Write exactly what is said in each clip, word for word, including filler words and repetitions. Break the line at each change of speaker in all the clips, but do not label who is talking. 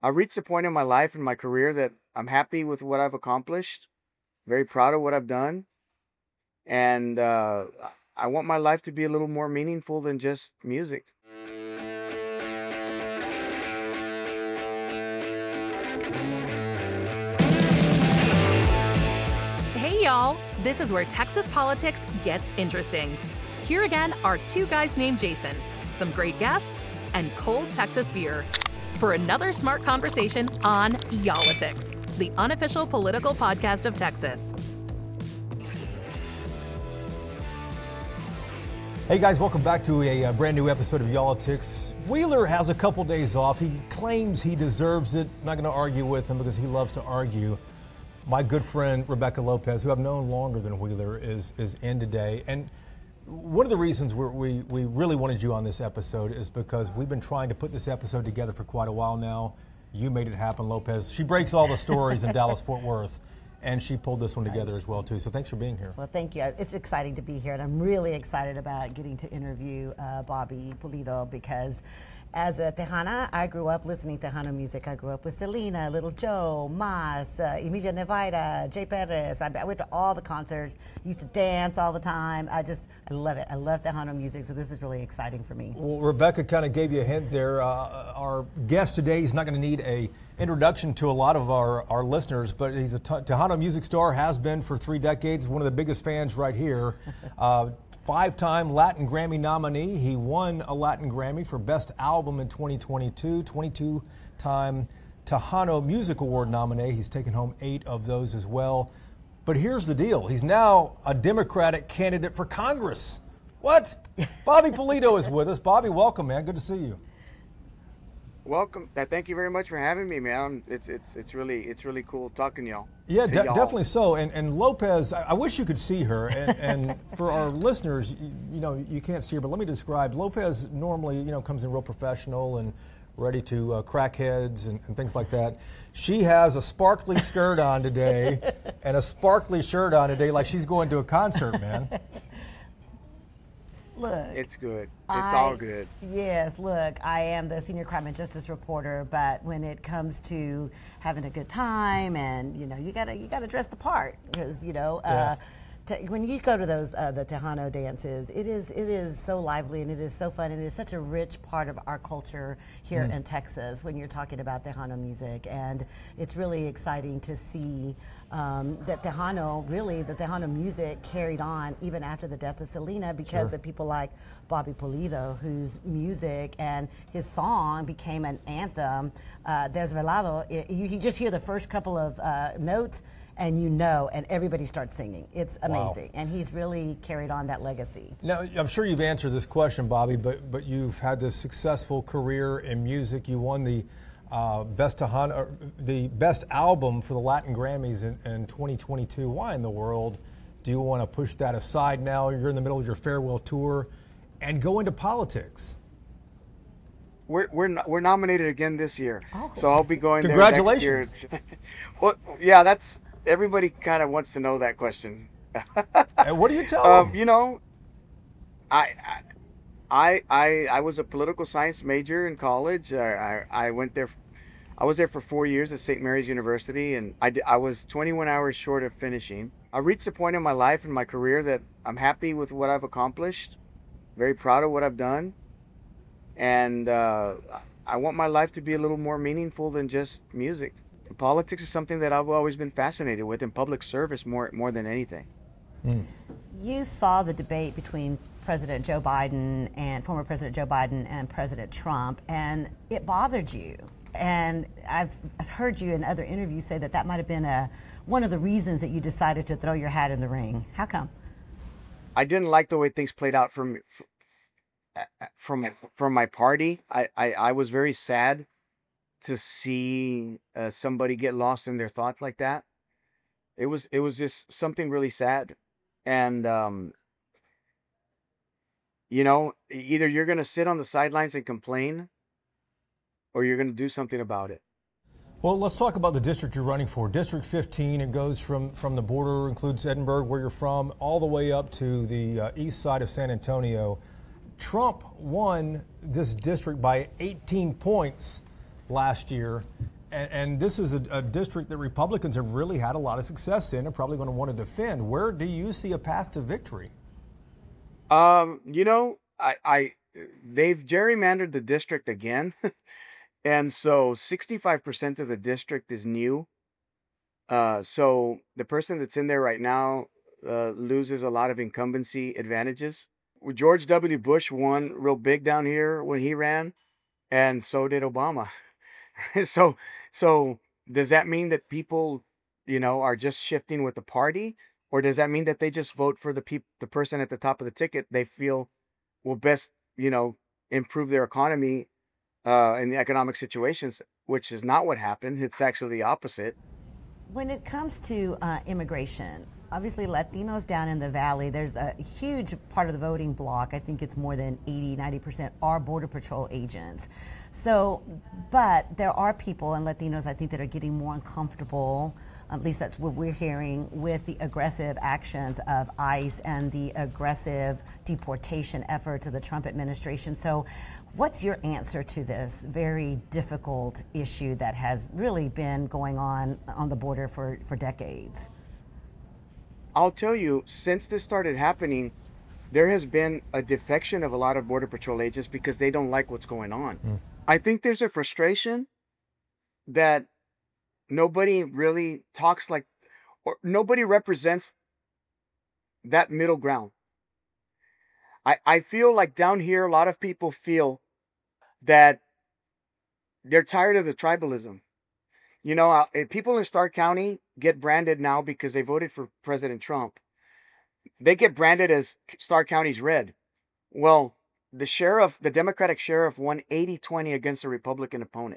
I reached a point in my life and my career that I'm happy with what I've accomplished, very proud of what I've done, and uh, I want my life to be a little more meaningful than just music.
Hey y'all, this is where Texas politics gets interesting. Here again are two guys named Jason, some great guests, and cold Texas beer for another smart conversation on Y'all-itics, the unofficial political podcast of Texas.
Hey guys, welcome back to a, uh brand new episode of Y'all-itics. Wheeler has a couple days off. He claims he deserves it. I'm not going to argue with him because he loves to argue. My good friend Rebecca Lopez, who I've known longer than Wheeler, is is in today. And one of the reasons we're, we we really wanted you on this episode is because we've been trying to put this episode together for quite a while now. You made it happen, Lopez. She breaks all the stories in Dallas-Fort Worth, and she pulled this one together as well, too. So thanks for being here.
Well, thank you. It's exciting to be here, and I'm really excited about getting to interview uh, Bobby Pulido because as a Tejana, I grew up listening to Tejano music. I grew up with Selena, Little Joe, Mas, uh, Emilia Nevaida, Jay Perez. I, I went to all the concerts, used to dance all the time. I just, I love it. I love Tejano music, so this is really exciting for me.
Well, Rebecca kind of gave you a hint there. Uh, our guest today is not going to need a introduction to a lot of our, our listeners, but he's a Tejano music star, has been for three decades, one of the biggest fans right here. Uh, Five-time Latin Grammy nominee. He won a Latin Grammy for Best Album in twenty twenty-two. twenty-two-time Tejano Music Award nominee. He's taken home eight of those as well. But here's the deal. He's now a Democratic candidate for Congress. What? Bobby Pulido is with us. Bobby, welcome, man. Good to see you.
Welcome. Uh, Thank you very much for having me, man. It's it's it's really it's really cool talking to y'all.
Yeah,
to
de-
y'all.
definitely so. And and Lopez, I, I wish you could see her. And, and for our listeners, you, you know, you can't see her, but let me describe. Lopez normally, you know, comes in real professional and ready to uh, crack heads and, and things like that. She has a sparkly skirt on today and a sparkly shirt on today, like she's going to a concert, man.
Look,
It's good. It's
I-
all good.
Yes, look, I am the senior crime and justice reporter, but when it comes to having a good time and, you know, you gotta you gotta dress the part because, you know, uh, to, when you go to those uh, the Tejano dances, it is it is so lively and it is so fun and it is such a rich part of our culture here in Texas when you're talking about Tejano music, and it's really exciting to see um, that Tejano really the Tejano music carried on even after the death of Selena because
Sure.
of people like Bobby Pulido, whose music and his song became an anthem. Uh, Desvelado, it, you, you just hear the first couple of uh, notes and you know, and everybody starts singing. It's amazing.
Wow.
And he's really carried on that legacy.
Now, I'm sure you've answered this question, Bobby, but but you've had this successful career in music. You won the uh, best Tejano, or the best album for the Latin Grammys in, in twenty twenty-two. Why in the world do you want to push that aside now? You're in the middle of your farewell tour and go into politics.
We're we're no- we're nominated again this year,
Oh.
so I'll be going
Congratulations.
there next year. Well, yeah, that's everybody kind of wants to know that question.
And what do you tell
Um,
them?
you know, I, I, I, I was a political science major in college. I, I, I went there. I was there for four years at Saint Mary's University, and I, di- I was twenty-one hours short of finishing. I reached a point in my life and my career that I'm happy with what I've accomplished, very proud of what I've done, and uh, I want my life to be a little more meaningful than just music. Politics is something that I've always been fascinated with, and public service more more than anything.
You saw the debate between President Joe Biden and former President Joe Biden and President Trump, and it bothered you. And I've heard you in other interviews say that that might have been a one of the reasons that you decided to throw your hat in the ring. How come?
I didn't like the way things played out from from from my party. I I, I was very sad to see uh, somebody get lost in their thoughts like that. It was it was just something really sad, and um, you know, either you're gonna sit on the sidelines and complain, or you're gonna do something about it.
Well, let's talk about the district you're running for. District fifteen, it goes from, from the border, includes Edinburgh, where you're from, all the way up to the uh, east side of San Antonio. Trump won this district by eighteen points last year, And, and this is a, a district that Republicans have really had a lot of success in and probably going to want to defend. Where do you see a path to victory?
Um, you know, I, I they've gerrymandered the district again, and so sixty-five percent of the district is new. Uh, so the person that's in there right now uh, loses a lot of incumbency advantages. George W. Bush won real big down here when he ran, and so did Obama. so, so does that mean that people, you know, are just shifting with the party, or does that mean that they just vote for the peop- the person at the top of the ticket they feel will best, you know, improve their economy uh, in the economic situations, which is not what happened. It's actually the opposite.
When it comes to uh, immigration, obviously Latinos down in the Valley, there's a huge part of the voting bloc, I think it's more than eighty, ninety percent, are Border Patrol agents. So, but there are people and Latinos, I think, that are getting more uncomfortable, at least that's what we're hearing, with the aggressive actions of ICE and the aggressive deportation efforts of the Trump administration. So what's your answer to this very difficult issue that has really been going on on the border for, for decades?
I'll tell you, since this started happening, there has been a defection of a lot of Border Patrol agents because they don't like what's going on. Mm. I think there's a frustration that nobody really talks like, or nobody represents that middle ground. I, I feel like down here, a lot of people feel that they're tired of the tribalism. You know, uh, people in Stark County get branded now because they voted for President Trump. They get branded as Stark County's red. Well, the sheriff, the Democratic sheriff, won eighty twenty against a Republican opponent.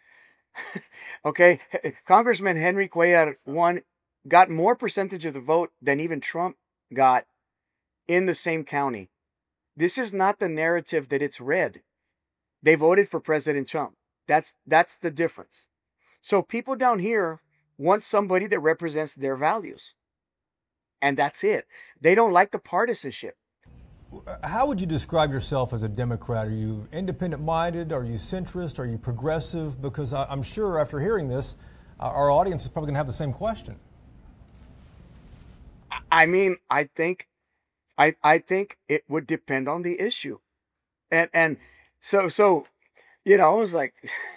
Okay, Congressman Henry Cuellar won, got more percentage of the vote than even Trump got in the same county. This is not the narrative that it's red. They voted for President Trump. That's that's the difference. So people down here want somebody that represents their values. And that's it. They don't like the partisanship.
How would you describe yourself as a Democrat? Are you independent-minded? Are you centrist? Are you progressive? Because I'm sure after hearing this, our audience is probably going to have the same question.
I mean, I think, I I think it would depend on the issue, and and so so, you know, I was like,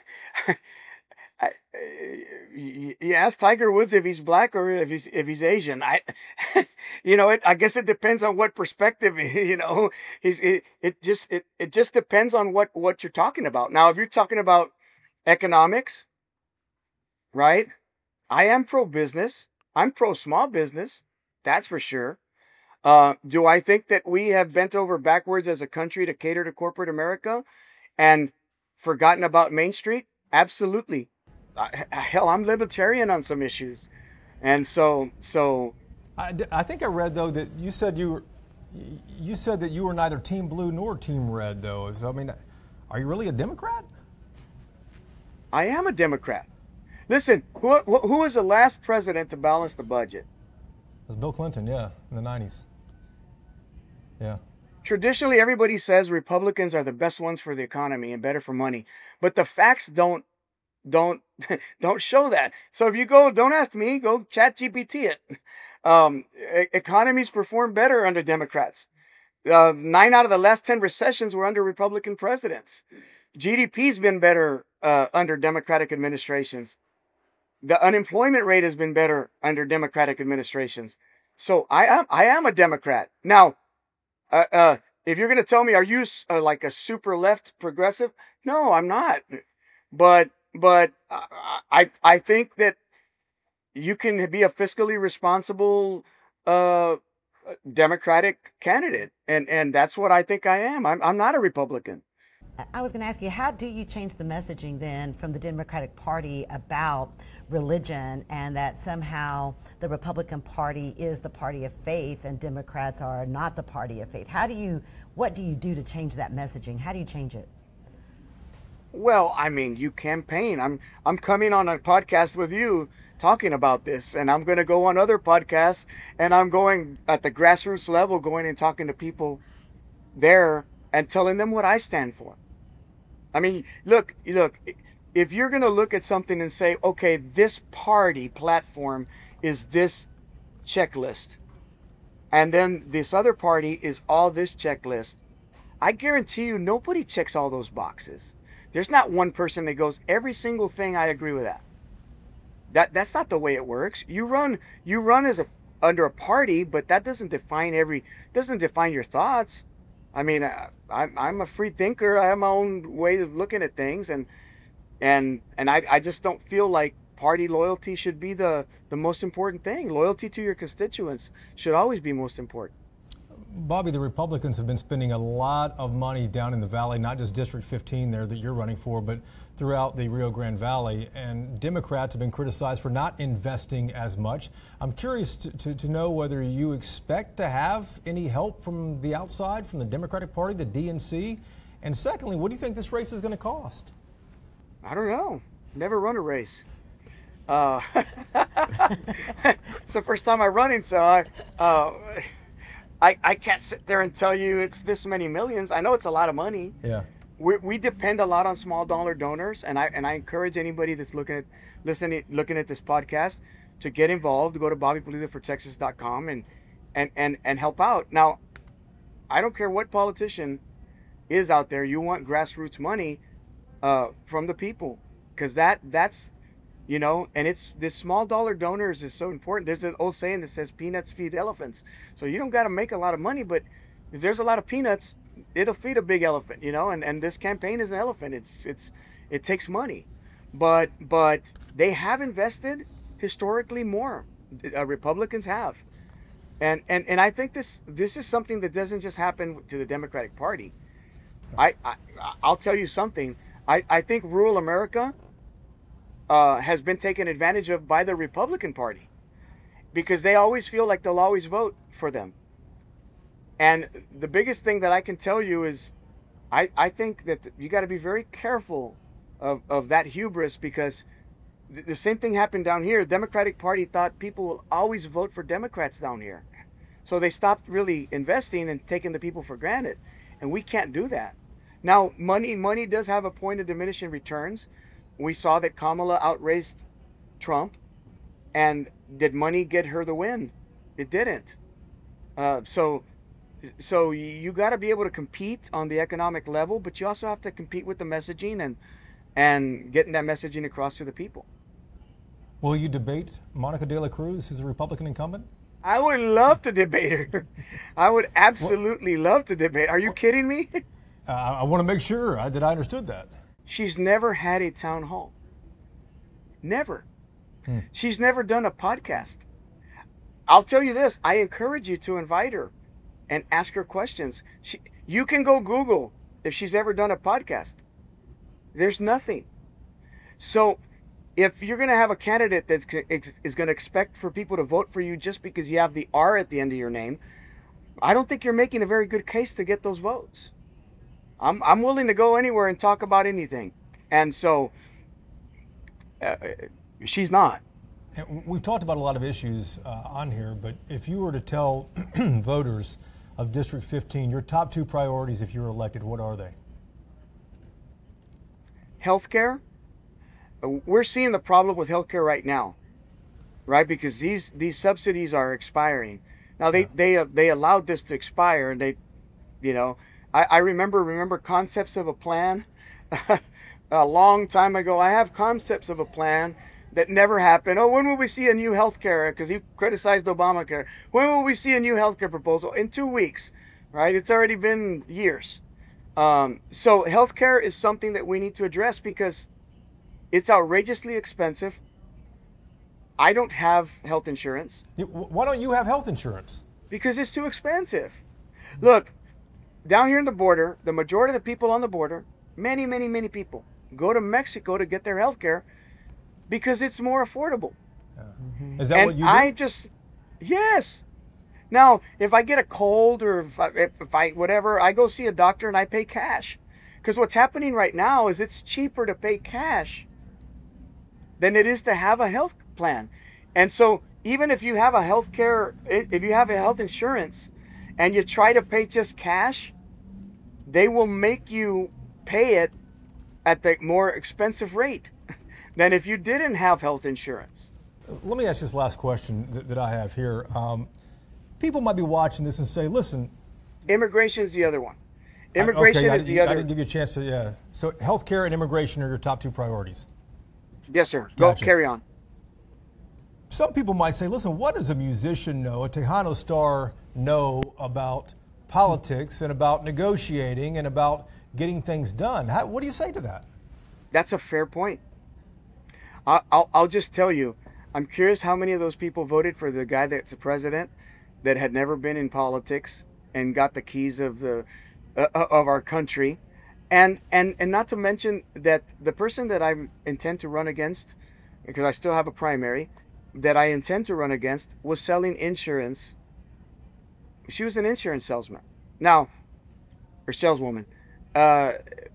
I, you, you ask Tiger Woods if he's black or if he's if he's Asian. I, you know, it, I guess it depends on what perspective. You know, he's it, it just it, it just depends on what what you're talking about. Now, if you're talking about economics, right? I am pro business. I'm pro small business. That's for sure. Uh, do I think that we have bent over backwards as a country to cater to corporate America and forgotten about Main Street? Absolutely. Uh, hell, I'm libertarian on some issues. And so, so.
I, I think I read, though, that you said you were, you said that you were neither Team Blue nor Team Red, though. So, I mean, are you really a Democrat?
I am a Democrat. Listen, who, who was the last president to balance the budget?
It was Bill Clinton, yeah, in the nineties. Yeah.
Traditionally, everybody says Republicans are the best ones for the economy and better for money, but the facts don't don't don't show that. So if you go, don't ask me, go Chat G P T it. Um, e- economies perform better under Democrats. Uh, nine out of the last ten recessions were under Republican presidents. G D P's been better uh, under Democratic administrations. The unemployment rate has been better under Democratic administrations. So I am I am a Democrat. Now, uh, uh, if you're going to tell me, are you uh, like a super left progressive? No, I'm not. But but uh, I I think that you can be a fiscally responsible uh, Democratic candidate, and and that's what I think I am. I'm I'm not a Republican.
I was going to ask you, how do you change the messaging then from the Democratic Party about religion and that somehow the Republican Party is the party of faith and Democrats are not the party of faith? How do you, what do you do to change that messaging? How do you change it?
Well, I mean, you campaign. I'm I'm coming on a podcast with you talking about this, and I'm going to go on other podcasts, and I'm going at the grassroots level, going and talking to people there and telling them what I stand for. I mean, look, look, if you're going to look at something and say, okay, this party platform is this checklist, and then this other party is all this checklist, I guarantee you nobody checks all those boxes. There's not one person that goes, every single thing I agree with that. That that's not the way it works. You run you run as a under a party, but that doesn't define every doesn't define your thoughts. I mean, I, I'm I'm a free thinker. I have my own way of looking at things, and and and I I just don't feel like party loyalty should be the the most important thing. Loyalty to your constituents should always be most important.
Bobby, the Republicans have been spending a lot of money down in the valley, not just District fifteen there that you're running for, but throughout the Rio Grande Valley. And Democrats have been criticized for not investing as much. I'm curious to, to, to know whether you expect to have any help from the outside, from the Democratic Party, the D N C. And secondly, what do you think this race is going to cost?
I don't know. Never run a race. Uh, it's the first time I'm running, so I. Uh, I, I can't sit there and tell you it's this many millions. I know it's a lot of money.
Yeah.
We, we depend a lot on small dollar donors, and I and I encourage anybody that's looking at listening looking at this podcast to get involved. Go to bobby palooza for texas dot com and, and, and, and help out. Now, I don't care what politician is out there. You want grassroots money uh, from the people, because that that's you know, and it's this small dollar donors is so important. There's an old saying that says peanuts feed elephants. So you don't got to make a lot of money, but if there's a lot of peanuts, it'll feed a big elephant, you know, and, and this campaign is an elephant. It's, it's, it takes money, but, but they have invested historically more. Uh, Republicans have. And, and, and I think this, this is something that doesn't just happen to the Democratic Party. I, I, I'll tell you something. I, I think rural America Uh, has been taken advantage of by the Republican Party, because they always feel like they'll always vote for them. And the biggest thing that I can tell you is I, I think that you got to be very careful of, of that hubris, because th- the same thing happened down here. The Democratic Party thought people will always vote for Democrats down here. So they stopped really investing and taking the people for granted. And we can't do that. Now, money money does have a point of diminishing returns. We saw that Kamala outraised Trump, and did money get her the win? It didn't. Uh, so, so you got to be able to compete on the economic level, but you also have to compete with the messaging and and getting that messaging across to the people.
Will you debate Monica De La Cruz, who's a Republican incumbent?
I would love to debate her. I would absolutely well, love to debate. Are you kidding me?
uh, I want to make sure I, that I understood that.
She's never had a town hall. Never. Hmm. She's never done a podcast. I'll tell you this. I encourage you to invite her and ask her questions. She, you can go Google if she's ever done a podcast. There's nothing. So if you're going to have a candidate that is going to expect for people to vote for you just because you have the R at the end of your name, I don't think you're making a very good case to get those votes. I'm I'm willing to go anywhere and talk about anything, and so uh, she's not.
And we've talked about a lot of issues uh, on here, but if you were to tell voters of District fifteen your top two priorities if you're elected, what are they?
Healthcare. We're seeing the problem with healthcare right now, right? Because these these subsidies are expiring. Now they yeah. they uh, they allowed this to expire, and they, you know. I remember remember concepts of a plan a long time ago. I have concepts of a plan that never happened. Oh, when will we see a new health care? Because he criticized Obamacare. When will we see a new health care proposal? In two weeks, right? It's already been years. Um, so health care is something that we need to address, because it's outrageously expensive. I don't have health insurance.
Why don't you have health insurance?
Because it's too expensive. Look, down here in the border, the majority of the people on the border, many, many, many people, go to Mexico to get their health care because it's more affordable.
Yeah. Mm-hmm. Is that
and
what you do?
I just, yes. Now, if I get a cold or if I, if, if I, whatever, I go see a doctor and I pay cash. Because what's happening right now is it's cheaper to pay cash than it is to have a health plan. And so even if you have a health care, if you have a health insurance and you try to pay just cash, they will make you pay it at the more expensive rate than if you didn't have health insurance.
Let me ask this last question that, that I have here. Um, people might be watching this and say, listen.
Immigration is the other one. Immigration
okay,
is the
I,
other.
I didn't give you a chance to, yeah. So healthcare and immigration are your top two priorities.
Yes, sir. Go,
Gotcha.
carry on.
Some people might say, listen, what does a musician know, a Tejano star know about politics and about negotiating and about getting things done? How, what do you say to that?
That's a fair point. I, I'll, I'll just tell you, I'm curious how many of those people voted for the guy that's the president that had never been in politics and got the keys of the uh, of our country, and and and not to mention that the person that I intend to run against, because I still have a primary, that I intend to run against was selling insurance. She was an insurance salesman, now, or saleswoman. Uh,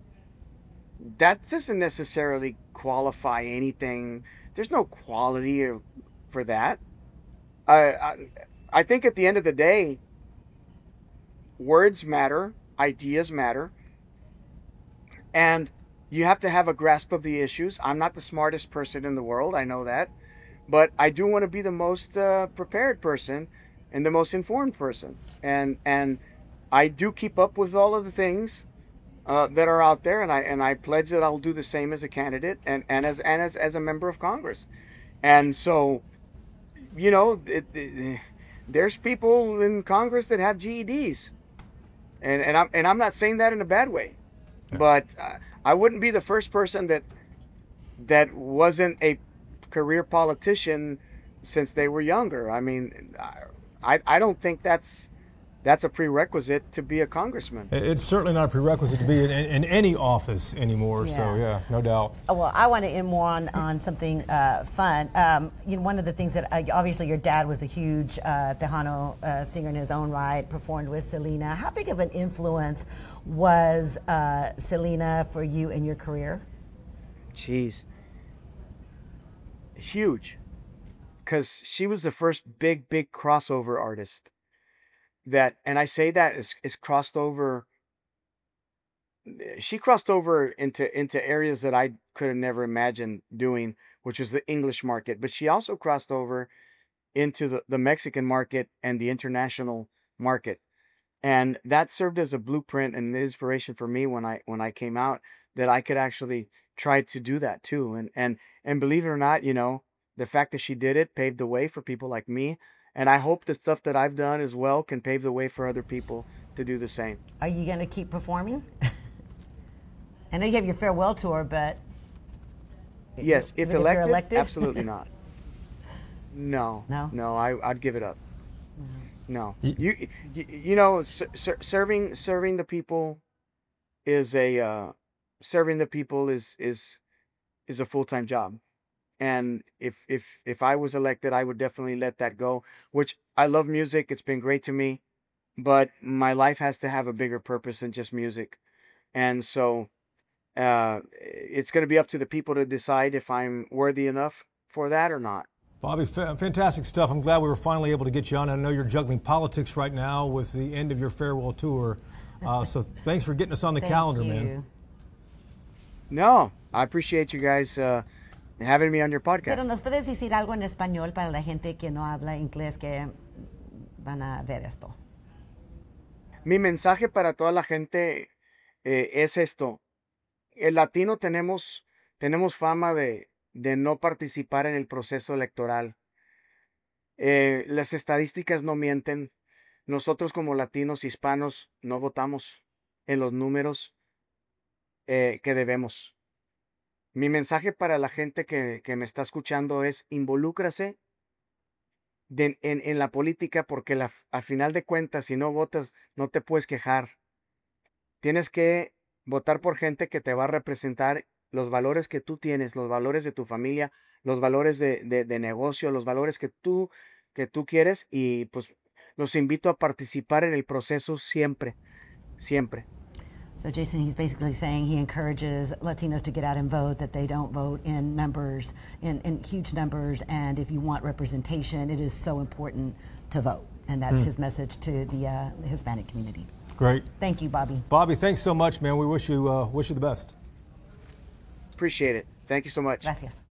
that doesn't necessarily qualify anything. There's no quality for that. I, I I think at the end of the day, words matter, ideas matter, and you have to have a grasp of the issues. I'm not the smartest person in the world, I know that, but I do want to be the most uh, prepared person and the most informed person, and and I do keep up with all of the things uh, that are out there, and I and I pledge that I'll do the same as a candidate and, and as and as, as a member of Congress. And so, you know, it, it, there's people in Congress that have G E Ds, and and I'm and I'm not saying that in a bad way, yeah. but uh, I wouldn't be the first person that that wasn't a career politician since they were younger. I mean, I I don't think that's that's a prerequisite to be a congressman.
It's certainly not a prerequisite to be in, in any office anymore. Yeah. So yeah, no doubt.
Well, I want to end more on, on something uh, fun. Um, you know, one of the things that uh, obviously your dad was a huge uh, Tejano uh, singer in his own right, performed with Selena. How big of an influence was uh, Selena for you in your career?
Jeez, huge, because she was the first big, big crossover artist. That, and I say that is is crossed over. She crossed over into into areas that I could have never imagined doing, which was the English market. But she also crossed over into the, the Mexican market and the international market, and that served as a blueprint and an inspiration for me when I when I came out, that I could actually try to do that too. And and and believe it or not, you know, the fact that she did it paved the way for people like me. And I hope the stuff that I've done as well can pave the way for other people to do the same.
Are you going to keep performing? I know you have your farewell tour, but...
Yes, if, if elected,
elected,
absolutely not. No,
no,
no, I, I'd give it up. Mm-hmm. No, you, you, you know, ser- serving serving the people is a uh, serving the people is is is a full-time job. And if if if I was elected, I would definitely let that go, which I love music. It's been great to me, but my life has to have a bigger purpose than just music. And so uh, it's going to be up to the people to decide if I'm worthy enough for that or not.
Bobby, fa- fantastic stuff. I'm glad we were finally able to get you on. I know you're juggling politics right now with the end of your farewell tour. Uh, so thanks for getting us on the
Thank
calendar,
you.
man.
No, I appreciate you guys uh, having me on your podcast.
Pero nos puedes decir algo en español para la gente que no habla inglés que van a ver esto.
Mi mensaje para toda la gente eh, es esto. El latino tenemos, tenemos fama de, de no participar en el proceso electoral. Eh, las estadísticas no mienten. Nosotros como latinos hispanos no votamos en los números eh, que debemos. Mi mensaje para la gente que, que me está escuchando es: involúcrase de, en, en la política, porque la, al final de cuentas, si no votas, no te puedes quejar. Tienes que votar por gente que te va a representar los valores que tú tienes, los valores de tu familia, los valores de, de, de negocio, los valores que tú, que tú quieres, y pues los invito a participar en el proceso siempre, siempre.
So Jason, he's basically saying he encourages Latinos to get out and vote, that they don't vote in numbers, in, in huge numbers, and if you want representation, it is so important to vote. And that's mm. his message to the uh, Hispanic community.
Great.
Thank you, Bobby.
Bobby, thanks so much, man. We wish you uh, wish you the best.
Appreciate it. Thank you so much.
Gracias.